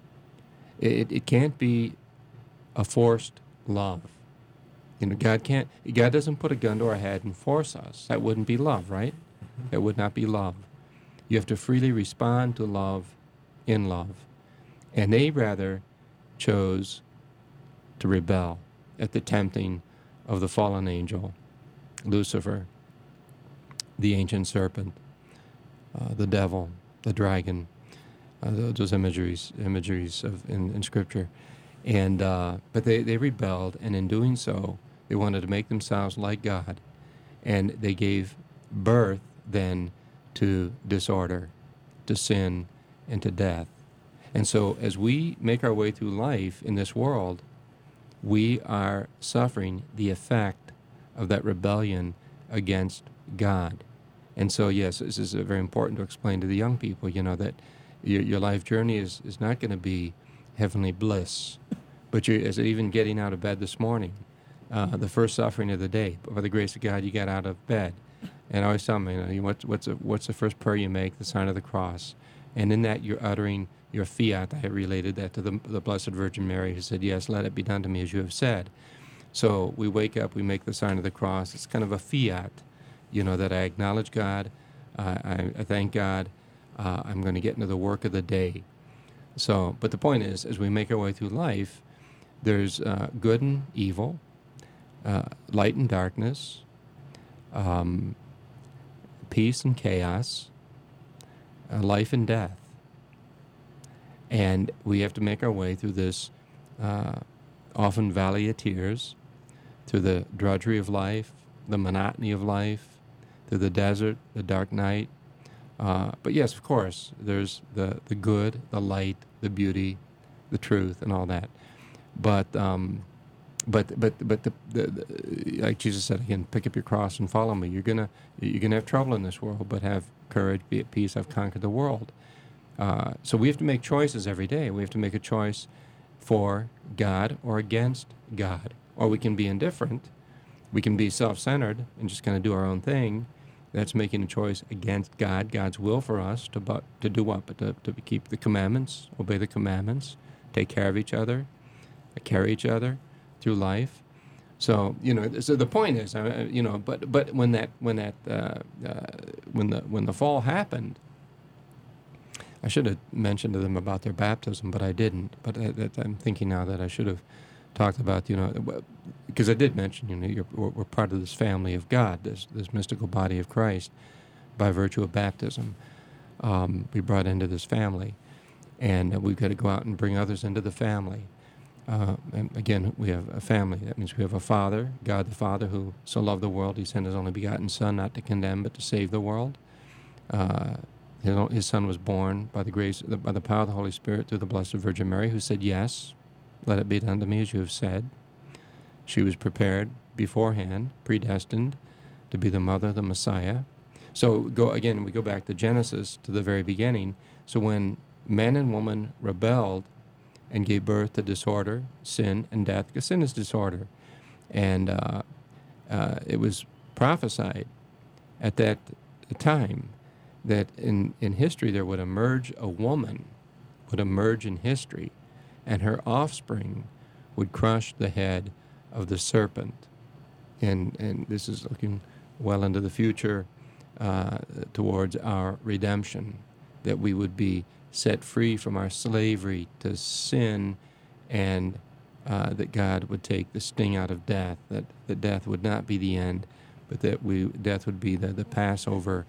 it, it can't be a forced love. You know, God can't, God doesn't put a gun to our head and force us. That wouldn't be love, right? That would not be love. You have to freely respond to love in love. And they rather chose to rebel at the tempting of the fallen angel, Lucifer, the ancient serpent, uh, the devil, the dragon, uh, those imageries, imageries of in, in Scripture. And uh, but they, they rebelled, and in doing so, they wanted to make themselves like God, and they gave birth then to disorder, to sin, and to death. And so as we make our way through life in this world, we are suffering the effect of that rebellion against God. And so, yes, this is very important to explain to the young people, you know, that your, your life journey is, is not going to be heavenly bliss. But you're, as even getting out of bed this morning, uh, the first suffering of the day, by the grace of God, you got out of bed. And I always tell them, you know, you- what's, what's, the, what's the first prayer you make? The sign of the cross. And in that, you're uttering your fiat. I related that to the, the Blessed Virgin Mary, who said, yes, let it be done to me as you have said. So we wake up, we make the sign of the cross. It's kind of a fiat, you know, that I acknowledge God, uh, I, I thank God, uh, I'm going to get into the work of the day. So, but the point is, as we make our way through life, there's uh, good and evil, uh, light and darkness, um, peace and chaos, uh, life and death. And we have to make our way through this uh, often valley of tears, through the drudgery of life, the monotony of life, through the desert, the dark night. Uh, but yes, of course, there's the, the good, the light, the beauty, the truth, and all that. But um, but but but the, the, the, like Jesus said again, pick up your cross and follow me. You're gonna you're gonna have trouble in this world, but have courage, be at peace. I've conquered the world. Uh, so we have to make choices every day. We have to make a choice for God or against God, or we can be indifferent. We can be self-centered and just kind of do our own thing. That's making a choice against God, God's will for us to but to do what? But to, to keep the commandments, obey the commandments, take care of each other, carry each other through life. So you know, so the point is, uh, you know, but but when that when that uh, uh, when the when the fall happened, I should have mentioned to them about their baptism, but I didn't. But I, that, I'm thinking now that I should have talked about, you know, because I did mention, you know, you're, we're, we're part of this family of God, this this mystical body of Christ, by virtue of baptism. Um, we brought into this family, and uh, we've got to go out and bring others into the family. Uh, and again, we have a family. That means we have a Father, God the Father, who so loved the world, he sent his only begotten Son, not to condemn, but to save the world. Uh, his, his Son was born by the grace, by the power of the Holy Spirit through the Blessed Virgin Mary, who said, yes, let it be done to me as you have said. She was prepared beforehand, predestined to be the mother of the Messiah. So go again, we go back to Genesis, to the very beginning. So when man and woman rebelled and gave birth to disorder, sin, and death, because sin is disorder, and uh, uh, it was prophesied at that time that in, in history there would emerge a woman, would emerge in history, and her offspring would crush the head of the serpent. And and this is looking well into the future uh, towards our redemption, that we would be set free from our slavery to sin, and uh, that God would take the sting out of death, that, that death would not be the end, but that we death would be the, the Passover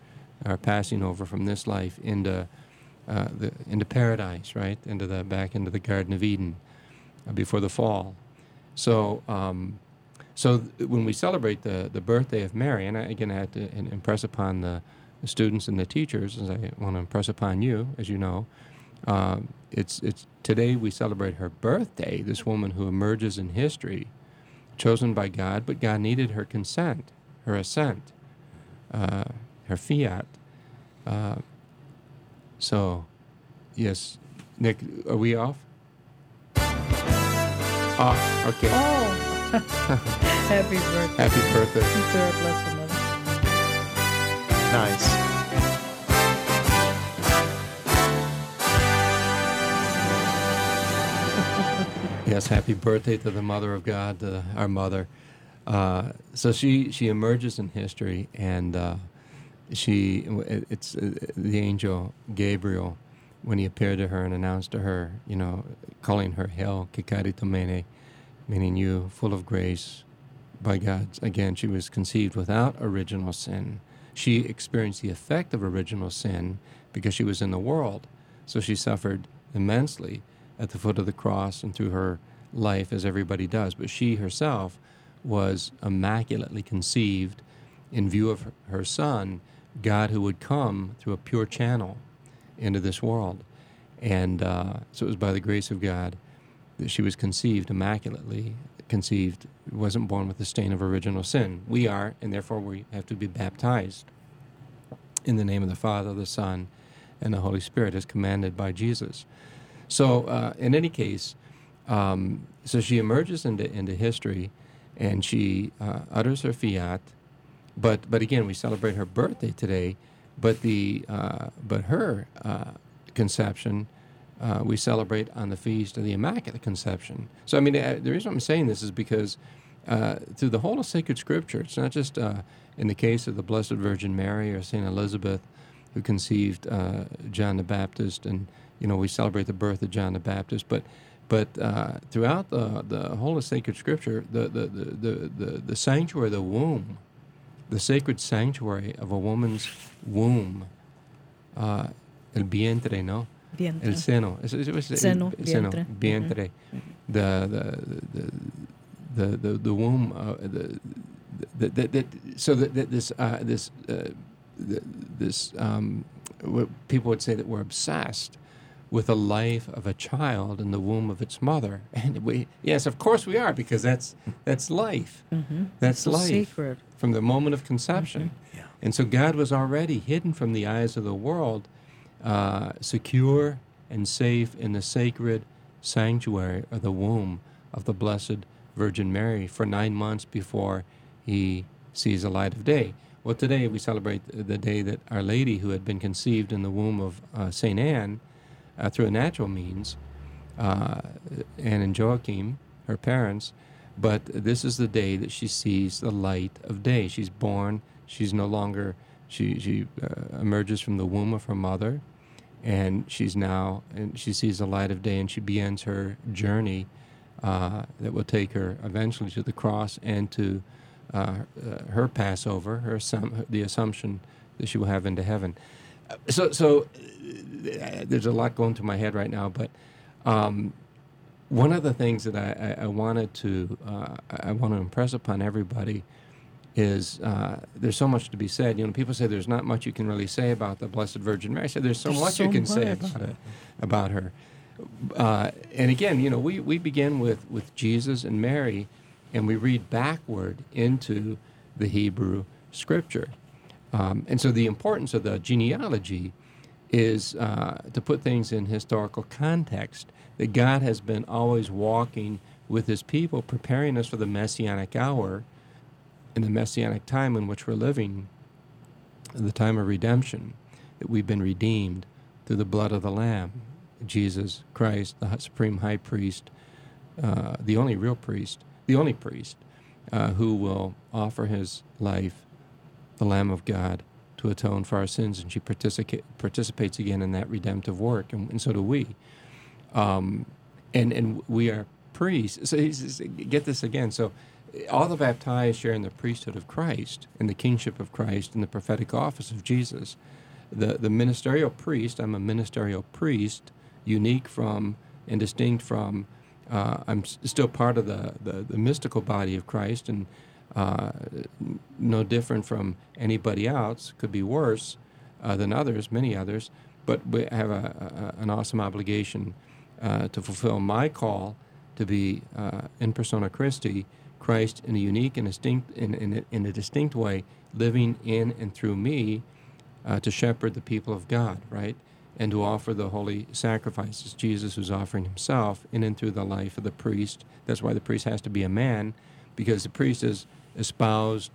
our passing over from this life into uh, the into paradise, right? Into the back into the Garden of Eden uh, before the fall. So, um, so th- when we celebrate the the birthday of Mary, and I, again, I had to in- impress upon the, the students and the teachers, as I want to impress upon you, as you know, um, it's it's today we celebrate her birthday. This woman who emerges in history, chosen by God, but God needed her consent, her assent, uh, her fiat. Uh, so, yes, Nick, are we off? Ah, okay. Oh, happy birthday Happy birthday. to our blessed mother. Nice. Yes, happy birthday to the Mother of God, to our mother. Uh, so she, she emerges in history, and uh, she it's uh, the angel Gabriel, when he appeared to her and announced to her, you know, calling her Hail, Kikaritomene, meaning you, full of grace by God. Again, she was conceived without original sin. She experienced the effect of original sin because she was in the world. So she suffered immensely at the foot of the cross and through her life, as everybody does. But she herself was immaculately conceived in view of her, her son, God, who would come through a pure channel into this world. And uh, so it was by the grace of God that she was conceived, immaculately conceived, wasn't born with the stain of original sin. We are, and therefore we have to be baptized in the name of the Father, the Son, and the Holy Spirit, as commanded by Jesus. So uh, in any case, um, so she emerges into, into history, and she uh, utters her fiat. But but again, we celebrate her birthday today. But the uh, but her uh, conception uh, we celebrate on the feast of the Immaculate Conception. So I mean, uh, the reason I'm saying this is because uh, through the whole of sacred Scripture, it's not just uh, in the case of the Blessed Virgin Mary or Saint Elizabeth, who conceived uh, John the Baptist, and you know we celebrate the birth of John the Baptist, but but uh, throughout the the whole of sacred Scripture, the the the the, the, the sanctuary, the womb. The sacred sanctuary of a woman's womb, uh, el vientre, no? Vientre. El seno. Es- es- es- Seno, el seno, vientre. vientre. The, the, the, the, the, the womb, uh, the, the, the, the, so that, that this, uh, this, uh, the, this, um, what people would say that we're obsessed with the life of a child in the womb of its mother. And we, yes, of course we are, because that's, that's life. Mm-hmm. That's so life. sacred. From the moment of conception. Mm-hmm. Yeah. And so God was already hidden from the eyes of the world, uh, secure and safe in the sacred sanctuary or the womb of the Blessed Virgin Mary for nine months before he sees the light of day. Well, today we celebrate the day that Our Lady, who had been conceived in the womb of uh, Saint Anne uh, through a natural means, uh, Anne and Joachim, her parents, but this is the day that she sees the light of day. She's born. She's no longer, she, she uh, emerges from the womb of her mother, and she's now, and she sees the light of day, and she begins her journey uh, that will take her eventually to the cross and to uh, uh, her Passover, her assum- the assumption that she will have into heaven. Uh, So, so uh, there's a lot going through my head right now, but um, one of the things that I, I, I wanted to uh, I want to impress upon everybody is uh, there's so much to be said. You know, people say there's not much you can really say about the Blessed Virgin Mary. I said there's so There's much so you can say much. about it, about her. Uh, and again, you know, we, we begin with, with Jesus and Mary, and we read backward into the Hebrew Scripture. Um, and so the importance of the genealogy is uh, to put things in historical context, that God has been always walking with his people, preparing us for the Messianic hour and the Messianic time in which we're living, the time of redemption, that we've been redeemed through the blood of the Lamb, Jesus Christ, the supreme high priest, uh, the only real priest, the only priest uh, who will offer his life, the Lamb of God, to atone for our sins, and she participa- participates again in that redemptive work, and, and so do we. Um, and and we are priests. So he's, get this again. So all the baptized share in the priesthood of Christ, in the kingship of Christ, in the prophetic office of Jesus. The, the ministerial priest, I'm a ministerial priest, unique from and distinct from, uh, I'm s- still part of the, the, the mystical body of Christ, and uh, no different from anybody else, could be worse uh, than others, many others, but we have a, a, an awesome obligation uh, to fulfill my call to be uh, in persona Christi, Christ in a unique and distinct, in, in, a, in a distinct way, living in and through me uh, to shepherd the people of God, right? And to offer the holy sacrifices. Jesus who's offering himself in and through the life of the priest. That's why the priest has to be a man, because the priest is espoused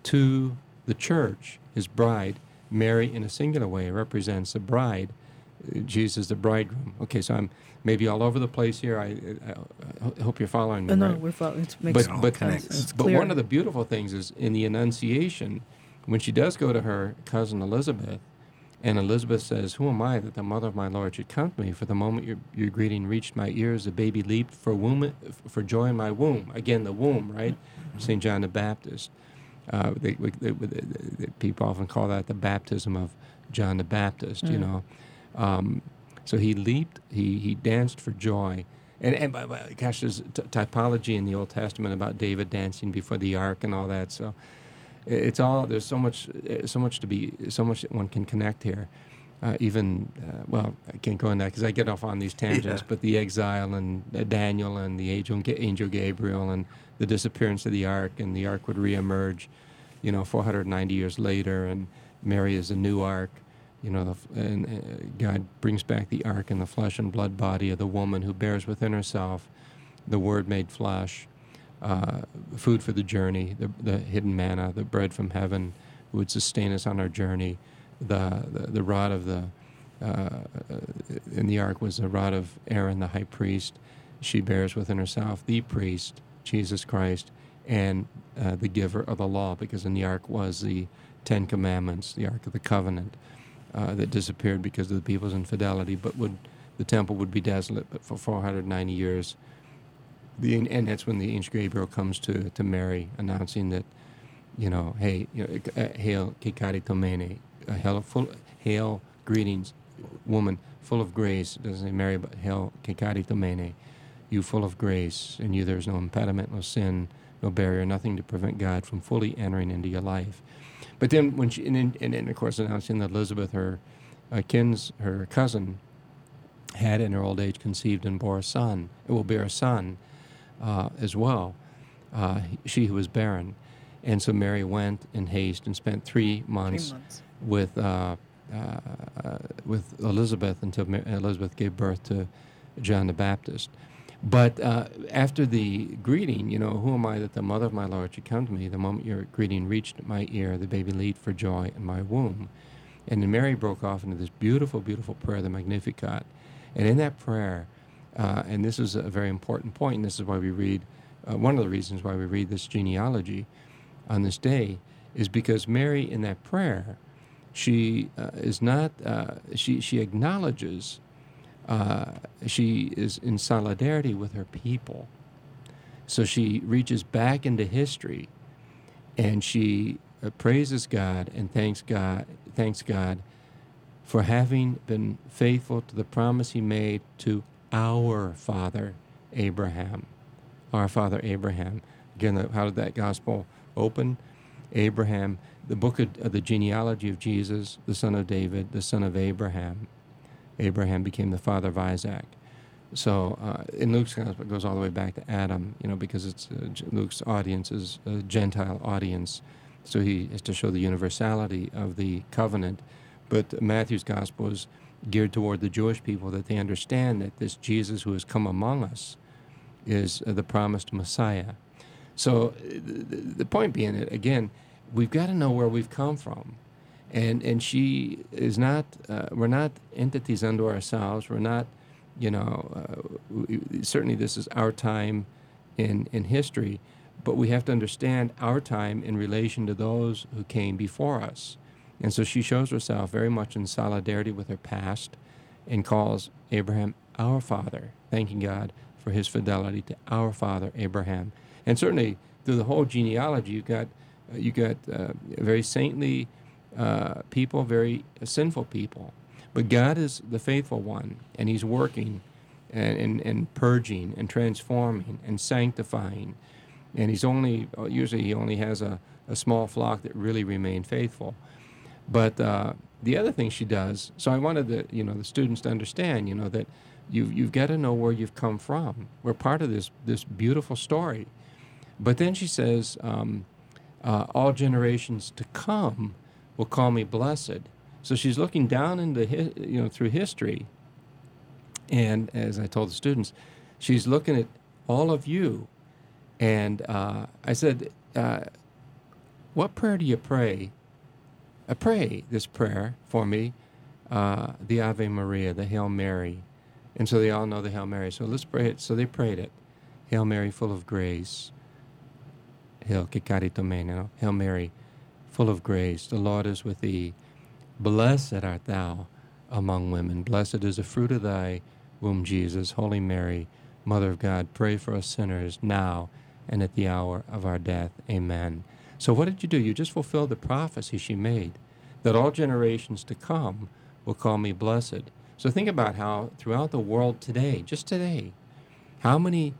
to the church, his bride. Mary, in a singular way, represents the bride. Uh, Jesus, the bridegroom. Okay, so I'm maybe all over the place here. I, I, I hope you're following me, Uh, no, right? we're following. It makes But, but, sense. It's but clear. one of the beautiful things is in the Annunciation, when she does go to her cousin Elizabeth, and Elizabeth says, "Who am I that the mother of my Lord should come to me? For the moment your, your greeting reached my ears, the baby leaped for womb, for joy in my womb." Again, the womb, right? Saint John the Baptist. Uh, they, they, they, they, they, people often call that the baptism of John the Baptist, you know. Um, so he leaped, he, he danced for joy. And, and by, by, gosh, there's t- typology in the Old Testament about David dancing before the ark and all that. So it's all, there's so much, so much to be, so much that one can connect here. Uh, even, uh, well, I can't go into that because I get off on these tangents, Yeah. but the exile and uh, Daniel and the angel, angel Gabriel and the disappearance of the ark, and the ark would reemerge, you know, four hundred ninety years later, and Mary is a new ark, you know, the, and uh, God brings back the ark in the flesh and blood body of the woman who bears within herself the Word made flesh, uh, food for the journey, the, the hidden manna, the bread from heaven who would sustain us on our journey. The, the, the rod of the, uh, in the ark was the rod of Aaron, the high priest. She bears within herself the priest, Jesus Christ, and uh, the giver of the law, because in the ark was the Ten Commandments, the Ark of the Covenant, uh, that disappeared because of the people's infidelity, but would the temple would be desolate, but for four hundred ninety years. The, and that's when the angel Gabriel comes to, to Mary, announcing that, you know, hey, you know, uh, hail, Kikari Tomene, uh, hail, full, hail, greetings, woman, full of grace. It doesn't say Mary, but hail, Kikari Tomene, you full of grace, and you there's no impediment, no sin, no barrier, nothing to prevent God from fully entering into your life. But then when she, and, then, and then of course announcing that Elizabeth, her uh, kins, her cousin, had in her old age conceived and bore a son, it will bear a son uh, as well, uh, she who was barren. And so Mary went in haste and spent three months, Three months. with uh, uh, uh, with Elizabeth until Ma- Elizabeth gave birth to John the Baptist. But uh, after the greeting, you know, who am I that the mother of my Lord should come to me? The moment your greeting reached my ear, the baby leaped for joy in my womb. And then Mary broke off into this beautiful, beautiful prayer, the Magnificat. And in that prayer, uh, and this is a very important point, and this is why we read, uh, one of the reasons why we read this genealogy on this day, is because Mary, in that prayer, she uh, is not, uh, she, she acknowledges Uh, she is in solidarity with her people. So she reaches back into history, and she uh, praises God and thanks God, thanks God for having been faithful to the promise he made to our father Abraham. Our father Abraham. Again, the, how did that gospel open? Abraham, the book of, of the genealogy of Jesus, the son of David, the son of Abraham. Abraham became the father of Isaac. So uh, in Luke's gospel, it goes all the way back to Adam, you know, because it's uh, Luke's audience is a Gentile audience. So he is to show the universality of the covenant. But Matthew's gospel is geared toward the Jewish people, that they understand that this Jesus who has come among us is uh, the promised Messiah. So the, the point being that, again, we've got to know where we've come from. And and she is not, uh, we're not entities unto ourselves. We're not, you know, uh, we, certainly this is our time in, in history, but we have to understand our time in relation to those who came before us. And so she shows herself very much in solidarity with her past and calls Abraham our father, thanking God for his fidelity to our father Abraham. And certainly through the whole genealogy, you got uh, you got uh, very saintly uh, people, very uh, sinful people. But God is the faithful one, and He's working and, and, and purging and transforming and sanctifying. And He's only, usually He only has a, a small flock that really remain faithful. But uh, the other thing she does, so I wanted the, you know, the students to understand, you know, that you've, you've got to know where you've come from. We're part of this, this beautiful story. But then she says, um, uh, all generations to come will call me blessed. So she's looking down into, hi- you know, through history. And as I told the students, she's looking at all of you. And uh, I said, uh, what prayer do you pray? Uh, pray this prayer for me, uh, the Ave Maria, the Hail Mary. And so they all know the Hail Mary. So let's pray it. So they prayed it. Hail Mary, full of grace. Hail, que carito meno. Hail Mary, full of grace. The Lord is with thee. Blessed art thou among women. Blessed is the fruit of thy womb, Jesus. Holy Mary, Mother of God, pray for us sinners now and at the hour of our death. Amen. So what did you do? You just fulfilled the prophecy she made, that all generations to come will call me blessed. So think about how throughout the world today, just today, how many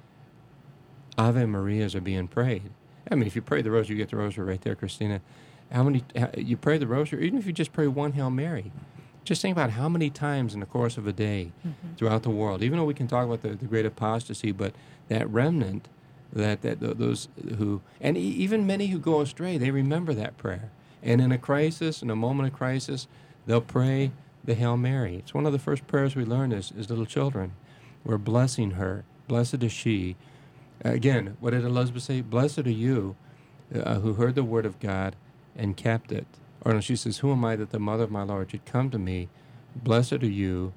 Ave Marias are being prayed. I mean, if you pray the rosary, you get the rosary right there, Christina. How many, you pray the rosary, even if you just pray one Hail Mary, just think about how many times in the course of a day mm-hmm. throughout the world, even though we can talk about the, the great apostasy, but that remnant, that, that those who, and e- even many who go astray, they remember that prayer. And in a crisis, in a moment of crisis, they'll pray the Hail Mary. It's one of the first prayers we learn as, as little children. We're blessing her. Blessed is she. Again, what did Elizabeth say? Blessed are you uh, who heard the word of God and kept it. Or no, she says, who am I that the mother of my Lord should come to me? Blessed are you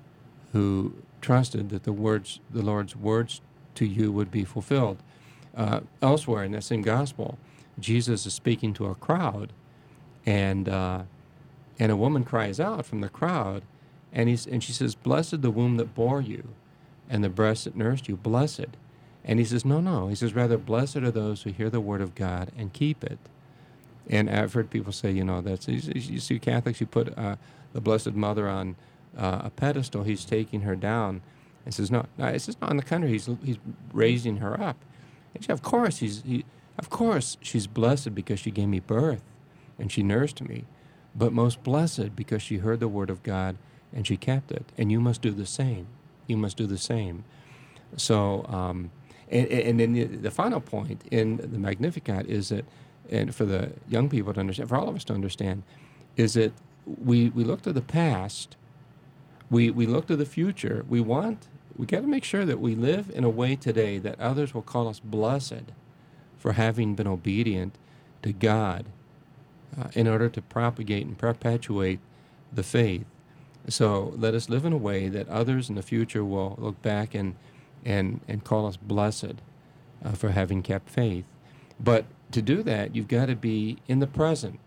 who trusted that the words, the Lord's words to you would be fulfilled. Uh, elsewhere in that same gospel, Jesus is speaking to a crowd, and uh, and a woman cries out from the crowd, and he's and she says, blessed the womb that bore you, and the breast that nursed you, blessed. And he says, no, no. He says, rather, blessed are those who hear the word of God and keep it. And I've heard people say, you know, that's, you see Catholics, you put uh, the Blessed Mother on uh, a pedestal, he's taking her down. And says, no, no, it's just not on the contrary, he's, he's raising her up. And she, of course, he's, he, of course, she's blessed because she gave me birth and she nursed me, but most blessed because she heard the word of God and she kept it. And you must do the same. You must do the same. So, um, and, and then the, the final point in the Magnificat is that, and for the young people to understand, for all of us to understand, is that we, we look to the past, we, we look to the future, we want, we got to make sure that we live in a way today that others will call us blessed for having been obedient to God uh, in order to propagate and perpetuate the faith. So let us live in a way that others in the future will look back and and, and call us blessed uh, for having kept faith. But to do that, you've got to be in the present.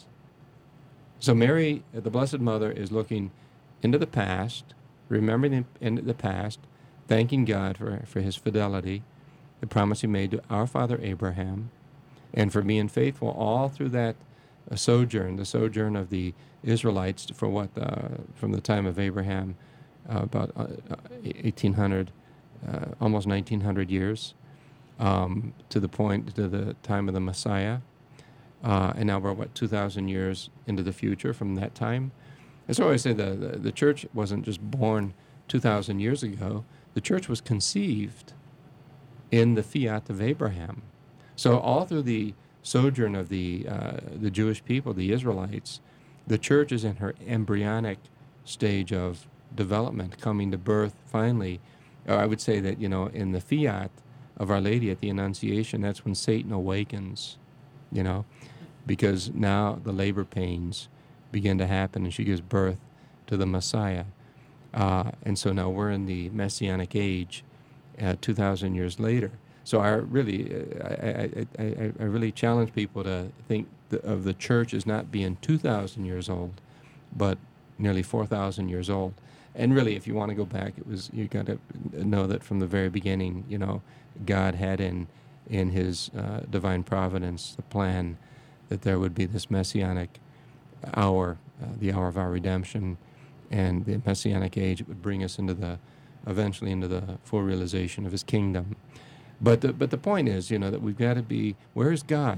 So Mary, the Blessed Mother, is looking into the past, remembering in the past, thanking God for, for his fidelity, the promise he made to our father Abraham, and for being faithful all through that uh, sojourn, the sojourn of the Israelites for what, uh, from the time of Abraham, uh, about uh, eighteen hundred, uh, almost nineteen hundred years, um, to the point, to the time of the Messiah. Uh, and now we're, what, two thousand years into the future from that time. And so I say the, the, the church wasn't just born two thousand years ago. The church was conceived in the fiat of Abraham. So all through the sojourn of the uh, the Jewish people, the Israelites, the church is in her embryonic stage of development, coming to birth finally. Or I would say that, you know, in the fiat of Our Lady at the Annunciation, that's when Satan awakens, you know, because now the labor pains begin to happen and she gives birth to the Messiah. Uh, and so now we're in the Messianic age, uh, two thousand years later. So I really, uh, I, I, I, I really challenge people to think the, of the church as not being two thousand years old, but nearly four thousand years old. And really, if you want to go back, it was, you got to know that from the very beginning, you know, God had in in his uh, divine providence, the plan that there would be this messianic hour, uh, the hour of our redemption, and the messianic age. It would bring us into the, eventually into the full realization of his kingdom. But the, but the point is, you know, that we've got to be, where is God?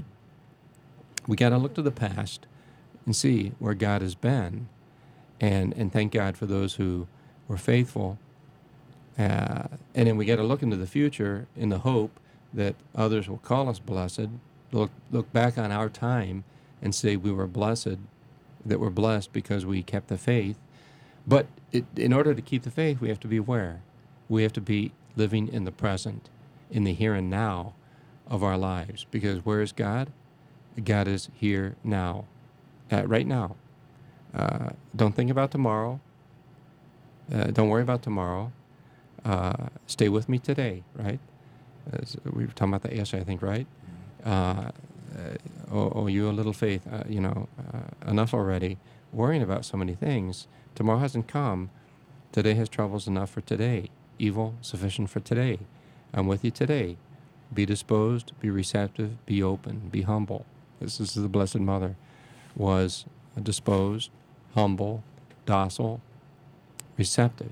We got to look to the past and see where God has been, and, and thank God for those who were faithful. Uh, and then we got to look into the future in the hope that others will call us blessed, look, look back on our time and say we were blessed, that we're blessed because we kept the faith. But it, in order to keep the faith, we have to be where? We have to be living in the present, in the here and now of our lives. Because where is God? God is here now, uh, right now. Uh, don't think about tomorrow. Uh, don't worry about tomorrow. Uh, stay with me today, right? As we were talking about that yesterday, I think, right? Uh, uh, oh, oh, you a little faith, uh, you know, uh, enough already. Worrying about so many things. Tomorrow hasn't come. Today has troubles enough for today. Evil sufficient for today. I'm with you today. Be disposed, be receptive, be open, be humble. This is the Blessed Mother, was disposed, humble, docile, receptive.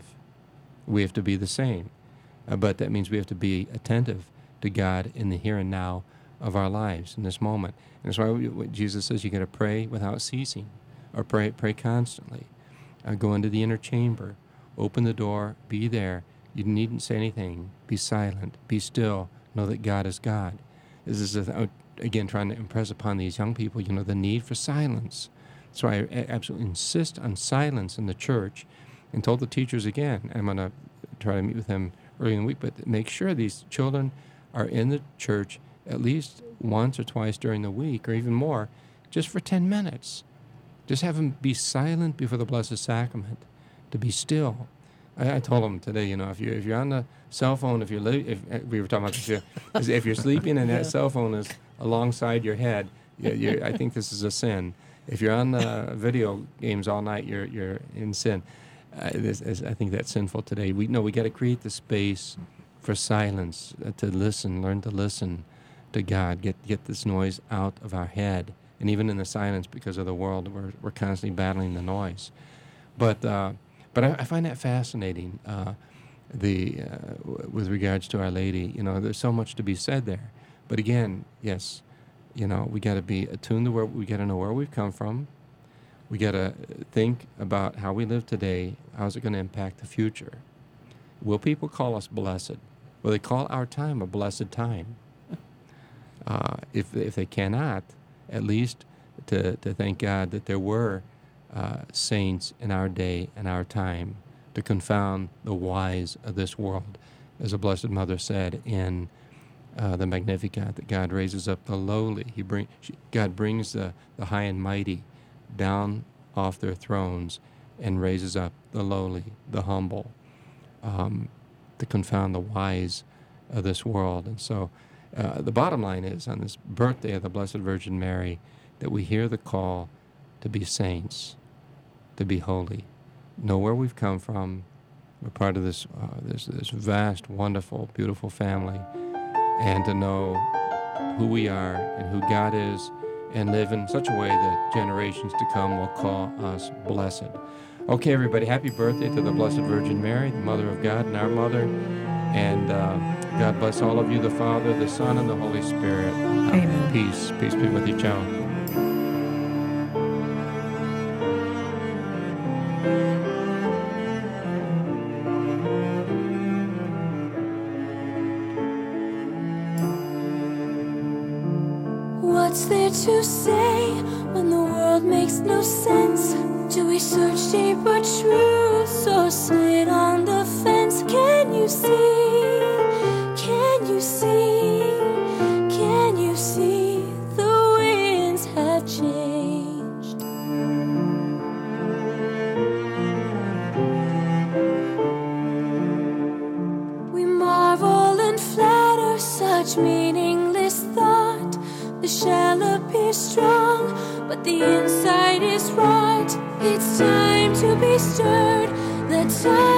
We have to be the same. Uh, but that means we have to be attentive to God in the here and now of our lives in this moment. And that's why we, what Jesus says, you got to pray without ceasing, or pray pray constantly. Uh, go into the inner chamber, open the door, be there. You needn't say anything. Be silent, be still, know that God is God. This is, a, again, trying to impress upon these young people, you know, the need for silence. So I absolutely insist on silence in the church, and told the teachers again, I'm going to try to meet with them early in the week, but make sure these children are in the church at least once or twice during the week, or even more, just for ten minutes. Just have them be silent before the Blessed Sacrament, to be still. I, I told them today, you know, if, you, if you're on the cell phone, if you're, li- if, if we were talking about this, if, if you're sleeping and that yeah. cell phone is alongside your head, you, you're, I think this is a sin. If you're on the video games all night, you're you're in sin. Uh, this, this, I think that's sinful today. We know we got to create the space for silence, uh, to listen, learn to listen to God, get get this noise out of our head, and even in the silence, because of the world, we're we're constantly battling the noise. But uh, but I, I find that fascinating. Uh, the uh, w- with regards to Our Lady, you know, there's so much to be said there. But again, yes, you know, we got to be attuned to where we got to know where we've come from. We got to think about how we live today. How's it going to impact the future? Will people call us blessed? Will they call our time a blessed time? Uh, if if they cannot, at least to, to thank God that there were uh, saints in our day and our time to confound the wise of this world. As the Blessed Mother said in uh, the Magnificat, that God raises up the lowly. He bring she, God brings the, the high and mighty down off their thrones and raises up the lowly, the humble, um, to confound the wise of this world. And so uh, the bottom line is, on this birthday of the Blessed Virgin Mary, that we hear the call to be saints, to be holy, know where we've come from. We're part of this, uh, this, this vast, wonderful, beautiful family, and to know who we are and who God is, and live in such a way that generations to come will call us blessed. Okay, everybody, happy birthday to the Blessed Virgin Mary, the Mother of God and our Mother. And uh, God bless all of you, the Father, the Son, and the Holy Spirit. Amen. Peace. Peace be with you. Ciao. What's there to say when the world makes no sense? Do we search deeper truths or sit on the fence? Can you see? Can you see? Can you see the winds have changed? We marvel and flatter such meaningless thought. The shell appears strong, but the inside is rot. It's time to be stirred. The time